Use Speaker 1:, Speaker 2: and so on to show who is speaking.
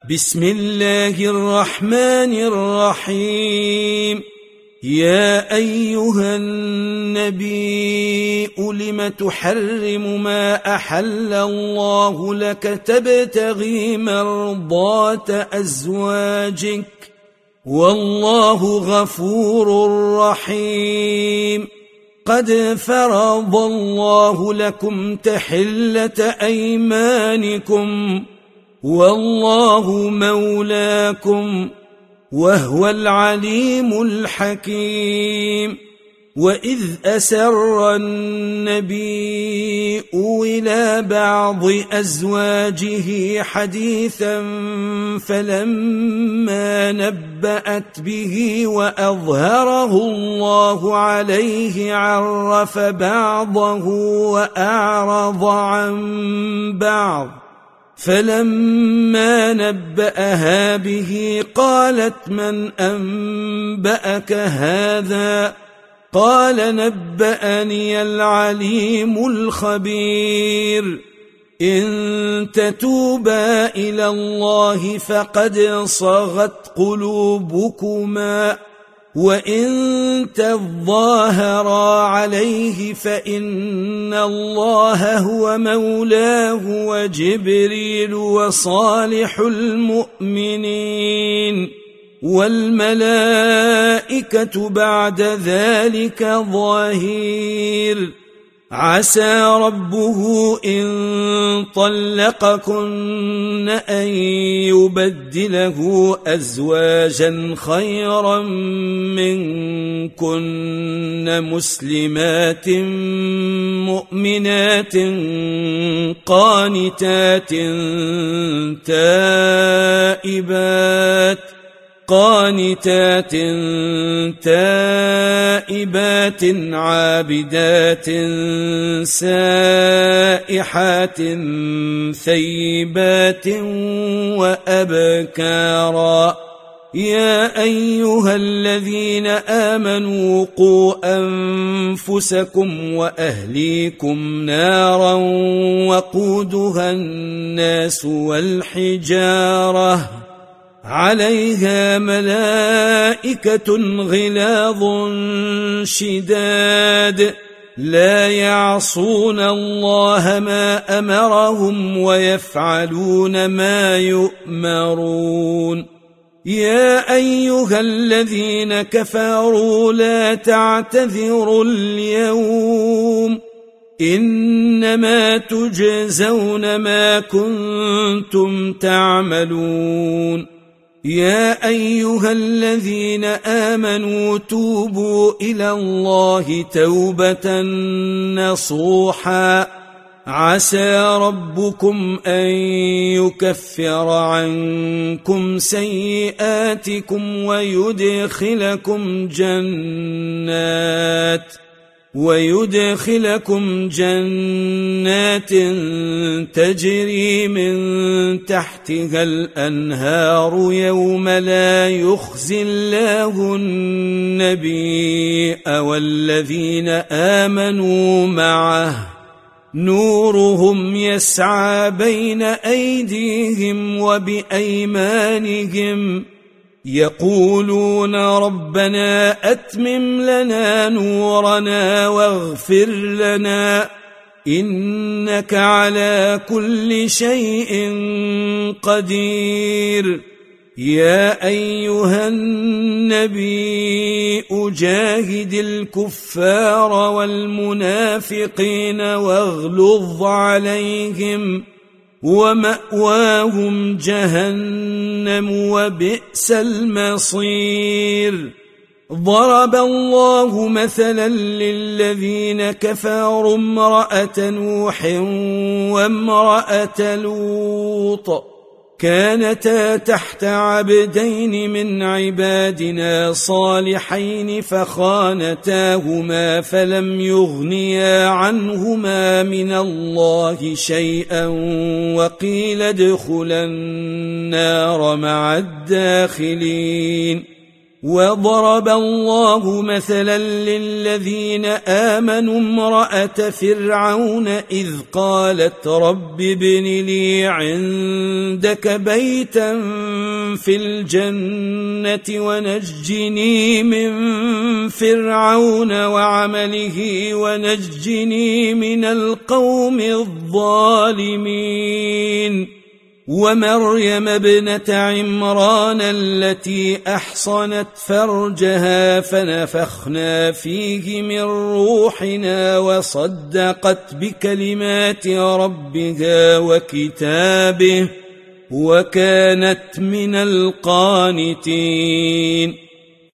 Speaker 1: بسم الله الرحمن الرحيم. يا أيها النبي لم تحرم ما أحل الله لك تبتغي مرضات أزواجك والله غفور رحيم. قد فرض الله لكم تحلة أيمانكم والله مولاكم وهو العليم الحكيم. وإذ أسر النبي إلى بعض أزواجه حديثا فلما نبأت به وأظهره الله عليه عرف بعضه وأعرض عن بعض، فلما نبأها به قالت من أنبأك هذا؟ قال نبأني العليم الخبير. إن تتوبا إلى الله فقد صغت قلوبكما وإن تظاهرا عليه فإن الله هو مولاه وجبريل وصالح المؤمنين والملائكة بعد ذلك ظهير. عسى ربه إن طلقكن أن يبدله أزواجا خيرا منكن مسلمات مؤمنات قانتات تائبات عابدات سائحات ثيبات وأبكارا. يا أيها الذين آمنوا قوا أنفسكم وأهليكم نارا وقودها الناس والحجارة عليها ملائكة غلاظ شداد لا يعصون الله ما أمرهم ويفعلون ما يؤمرون. يا أيها الذين كفروا لا تعتذروا اليوم إنما تجزون ما كنتم تعملون. يا أيها الذين آمنوا توبوا إلى الله توبة نصوحا عسى ربكم أن يكفر عنكم سيئاتكم ويدخلكم جنات تجري من تحتها الأنهار يوم لا يخزي الله النبي والذين آمنوا معه نورهم يسعى بين أيديهم وبأيمانهم يقولون ربنا أتمم لنا نورنا واغفر لنا إنك على كل شيء قدير. يا أيها النبي جاهد الكفار والمنافقين واغلظ عليهم ومأواهم جهنم وبئس المصير. ضرب الله مثلا للذين كفروا امرأة نوح وامرأة لوط كانتا تحت عبدين من عبادنا صالحين فخانتاهما فلم يغنيا عنهما من الله شيئا وقيل ادخلا النار مع الداخلين. وضرب الله مثلا للذين آمنوا امرأة فرعون إذ قالت رب ابن لي عندك بيتا في الجنة ونجني من فرعون وعمله ونجني من القوم الظالمين ومريم ابنة عمران التي أحصنت فرجها فنفخنا فيه من روحنا وصدقت بكلمات ربها وكتابه وكانت من القانتين